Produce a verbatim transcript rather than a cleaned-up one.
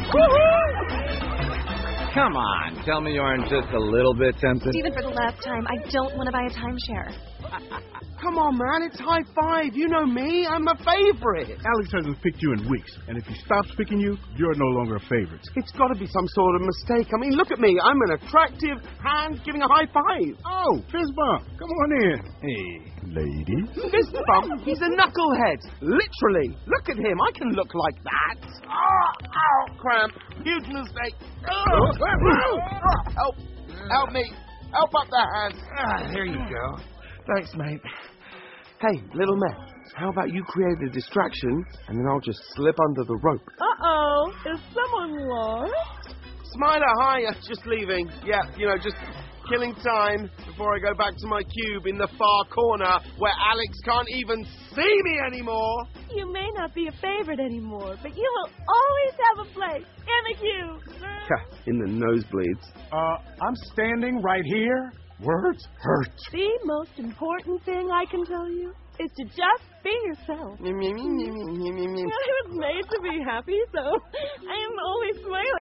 Come on, tell me you aren't just a little bit tempted. Steven, for the last time, I don't want to buy a timeshare. Come on, man, it's high five. You know me, I'm a favorite. Alex hasn't picked you in weeks, and if he stops picking you, you're no longer a favorite. It's got to be some sort of mistake. I mean, look at me. I'm an attractive hand giving a high five. Oh, fist bump. Come on in. Hey, lady. Fist bump? He's a knucklehead. Literally. Look at him. I can look like that. Oh, ow, cramp. Huge mistake. Oh, help. Help me. Help up the hand. Ah, there you go. Thanks, mate. Hey, little man, how about you create a distraction, and then I'll just slip under the rope. Uh-oh. Is someone lost? Smiler, hi. uh, Just leaving. Yeah, you know, just killing time before I go back to my cube in the far corner where Alex can't even see me anymore. You may not be a favorite anymore, but you will always have a place in the cube. Yeah, in the nosebleeds. Uh, I'm standing right here. Words hurt. The most important thing I can tell you is to just be yourself. Me, me, me, me, me, me, me, me. I was made to be happy, so I am always smiling.